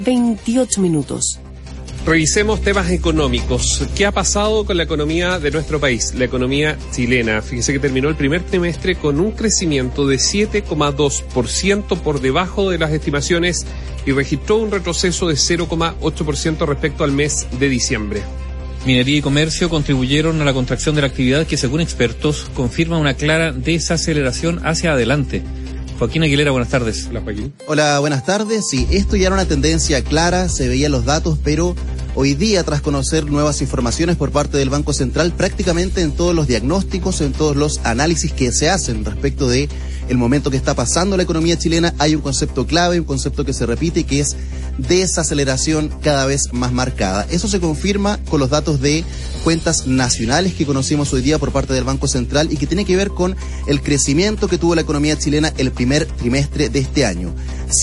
28 minutos. Revisemos temas económicos. ¿Qué ha pasado con la economía de nuestro país, la economía chilena? Fíjese que terminó el primer trimestre con un crecimiento de 7,2% por debajo de las estimaciones y registró un retroceso de 0,8% respecto al mes de diciembre. Minería y comercio contribuyeron a la contracción de la actividad que, según expertos, confirma una clara desaceleración hacia adelante. Joaquín Aguilera, buenas tardes. Hola, Joaquín. Hola, buenas tardes. Sí, esto ya era una tendencia clara, se veían los datos, pero hoy día, tras conocer nuevas informaciones por parte del Banco Central, prácticamente en todos los diagnósticos, en todos los análisis que se hacen respecto de el momento que está pasando la economía chilena, hay un concepto clave, un concepto que se repite, que es desaceleración cada vez más marcada. Eso se confirma con los datos de cuentas nacionales que conocimos hoy día por parte del Banco Central y que tiene que ver con el crecimiento que tuvo la economía chilena el primer trimestre de este año.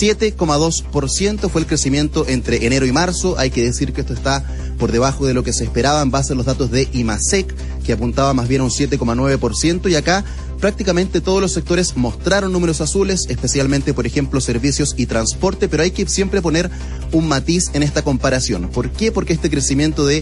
7,2% fue el crecimiento entre enero y marzo. Hay que decir que esto está por debajo de lo que se esperaba en base a los datos de IMASEC, que apuntaba más bien a un 7,9%, y acá prácticamente todos los sectores mostraron números azules, especialmente, por ejemplo, servicios y transporte, pero hay que siempre poner un matiz en esta comparación. ¿Por qué? Porque este crecimiento de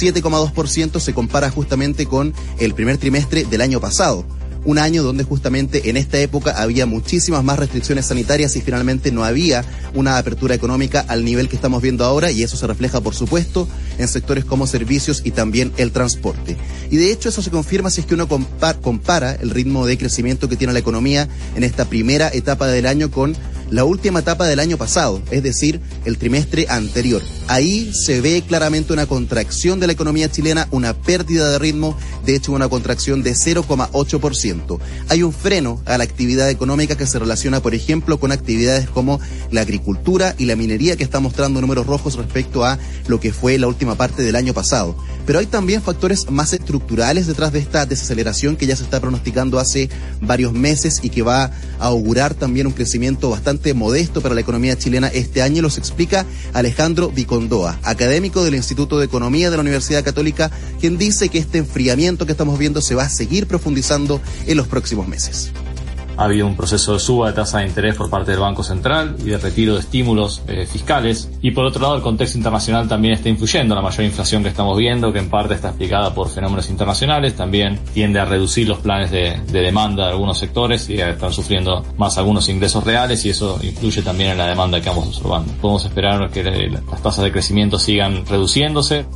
7,2% se compara justamente con el primer trimestre del año pasado. Un año donde justamente en esta época había muchísimas más restricciones sanitarias y finalmente no había una apertura económica al nivel que estamos viendo ahora, y eso se refleja, por supuesto, en sectores como servicios y también el transporte. Y de hecho eso se confirma si es que uno compara el ritmo de crecimiento que tiene la economía en esta primera etapa del año con la última etapa del año pasado, es decir, el trimestre anterior. Ahí se ve claramente una contracción de la economía chilena, una pérdida de ritmo, de hecho una contracción de 0,8%. Hay un freno a la actividad económica que se relaciona, por ejemplo, con actividades como la agricultura y la minería, que está mostrando números rojos respecto a lo que fue la última parte del año pasado. Pero hay también factores más estructurales detrás de esta desaceleración que ya se está pronosticando hace varios meses y que va a augurar también un crecimiento bastante modesto para la economía chilena este año. Los explica Alejandro Vicondoa, académico del Instituto de Economía de la Universidad Católica, quien dice que este enfriamiento que estamos viendo se va a seguir profundizando en los próximos meses. Ha habido un proceso de suba de tasa de interés por parte del Banco Central y de retiro de estímulos fiscales. Y por otro lado, el contexto internacional también está influyendo. La mayor inflación que estamos viendo, que en parte está explicada por fenómenos internacionales, también tiende a reducir los planes de demanda de algunos sectores y están sufriendo más algunos ingresos reales, y eso influye también en la demanda que vamos observando. Podemos esperar que las tasas de crecimiento sigan reduciéndose.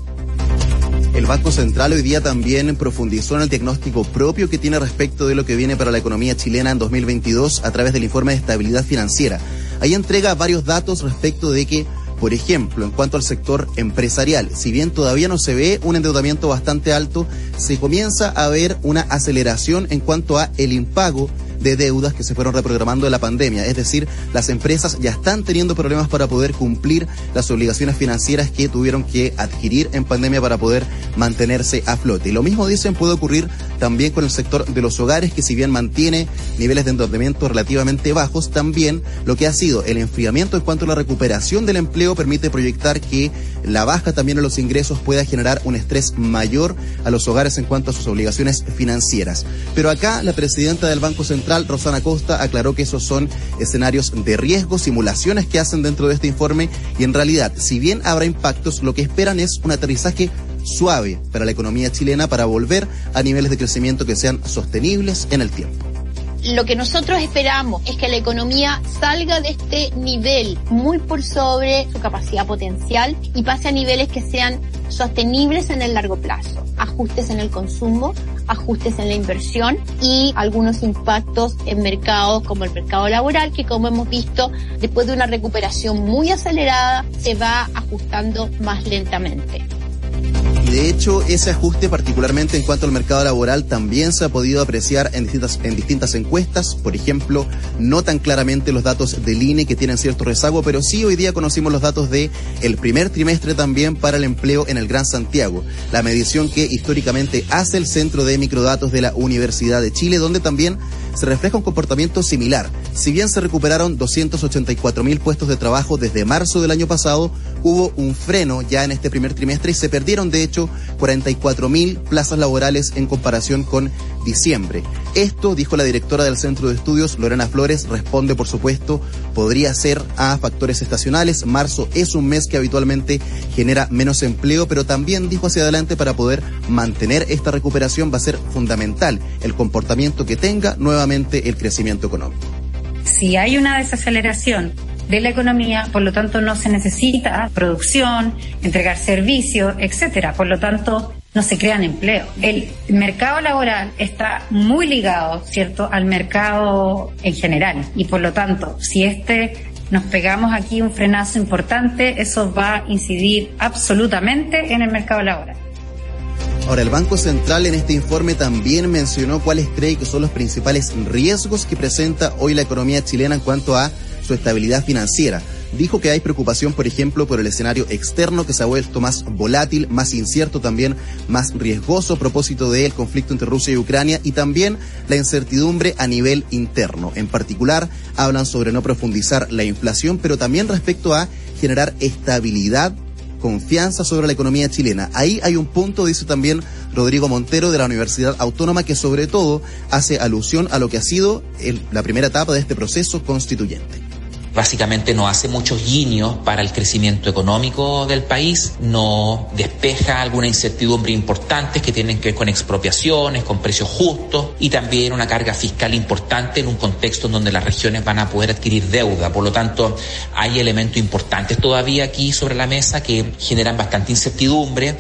El Banco Central hoy día también profundizó en el diagnóstico propio que tiene respecto de lo que viene para la economía chilena en 2022 a través del informe de estabilidad financiera. Ahí entrega varios datos respecto de que, por ejemplo, en cuanto al sector empresarial, si bien todavía no se ve un endeudamiento bastante alto, se comienza a ver una aceleración en cuanto a el impago de deudas que se fueron reprogramando de la pandemia. Es decir, las empresas ya están teniendo problemas para poder cumplir las obligaciones financieras que tuvieron que adquirir en pandemia para poder mantenerse a flote. Y lo mismo dicen puede ocurrir también con el sector de los hogares, que si bien mantiene niveles de endeudamiento relativamente bajos, también lo que ha sido el enfriamiento en cuanto a la recuperación del empleo permite proyectar que la baja también en los ingresos pueda generar un estrés mayor a los hogares en cuanto a sus obligaciones financieras. Pero acá la presidenta del Banco Central, Rosana Costa, aclaró que esos son escenarios de riesgo, simulaciones que hacen dentro de este informe, y en realidad, si bien habrá impactos, lo que esperan es un aterrizaje suave para la economía chilena para volver a niveles de crecimiento que sean sostenibles en el tiempo. Lo que nosotros esperamos es que la economía salga de este nivel muy por sobre su capacidad potencial y pase a niveles que sean sostenibles en el largo plazo. Ajustes en el consumo, ajustes en la inversión y algunos impactos en mercados como el mercado laboral, que como hemos visto, después de una recuperación muy acelerada, se va ajustando más lentamente. Y de hecho, ese ajuste, particularmente en cuanto al mercado laboral, también se ha podido apreciar en distintas encuestas. Por ejemplo, no tan claramente los datos del INE, que tienen cierto rezago, pero sí hoy día conocimos los datos de el primer trimestre también para el empleo en el Gran Santiago, la medición que históricamente hace el Centro de Microdatos de la Universidad de Chile, donde también se refleja un comportamiento similar. Si bien se recuperaron 284.000 puestos de trabajo desde marzo del año pasado, hubo un freno ya en este primer trimestre y se perdieron de hecho 44.000 plazas laborales en comparación con diciembre. Esto, dijo la directora del Centro de Estudios, Lorena Flores, responde por supuesto, podría ser a factores estacionales. Marzo es un mes que habitualmente genera menos empleo, pero también dijo hacia adelante para poder mantener esta recuperación va a ser fundamental el comportamiento que tenga nuevamente el crecimiento económico. Si hay una desaceleración de la economía, por lo tanto no se necesita producción, entregar servicios, etcétera. Por lo tanto, no se crean empleo. El mercado laboral está muy ligado, ¿cierto?, al mercado en general. Y por lo tanto, si nos pegamos aquí un frenazo importante, eso va a incidir absolutamente en el mercado laboral. Ahora, el Banco Central en este informe también mencionó cuáles cree que son los principales riesgos que presenta hoy la economía chilena en cuanto a su estabilidad financiera. Dijo que hay preocupación, por ejemplo, por el escenario externo que se ha vuelto más volátil, más incierto, también más riesgoso a propósito del conflicto entre Rusia y Ucrania, y también la incertidumbre a nivel interno. En particular, hablan sobre no profundizar la inflación, pero también respecto a generar estabilidad, confianza sobre la economía chilena. Ahí hay un punto, dice también Rodrigo Montero de la Universidad Autónoma, que sobre todo hace alusión a lo que ha sido la primera etapa de este proceso constituyente. Básicamente no hace muchos guiños para el crecimiento económico del país, no despeja alguna incertidumbre importante que tienen que ver con expropiaciones, con precios justos y también una carga fiscal importante en un contexto en donde las regiones van a poder adquirir deuda. Por lo tanto, hay elementos importantes todavía aquí sobre la mesa que generan bastante incertidumbre.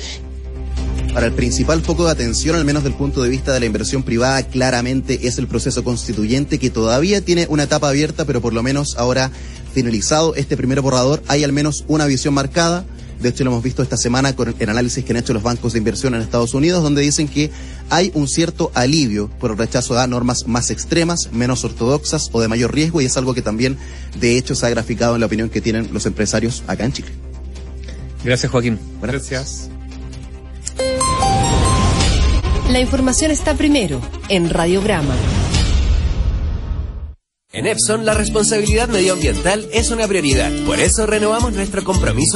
Para el principal foco de atención, al menos del punto de vista de la inversión privada, claramente es el proceso constituyente, que todavía tiene una etapa abierta, pero por lo menos ahora finalizado este primer borrador, hay al menos una visión marcada. De hecho, lo hemos visto esta semana con el análisis que han hecho los bancos de inversión en Estados Unidos, donde dicen que hay un cierto alivio por el rechazo a normas más extremas, menos ortodoxas o de mayor riesgo, y es algo que también, de hecho, se ha graficado en la opinión que tienen los empresarios acá en Chile. Gracias, Joaquín. Gracias. La información está primero en Radiograma. En Epson, la responsabilidad medioambiental es una prioridad. Por eso renovamos nuestro compromiso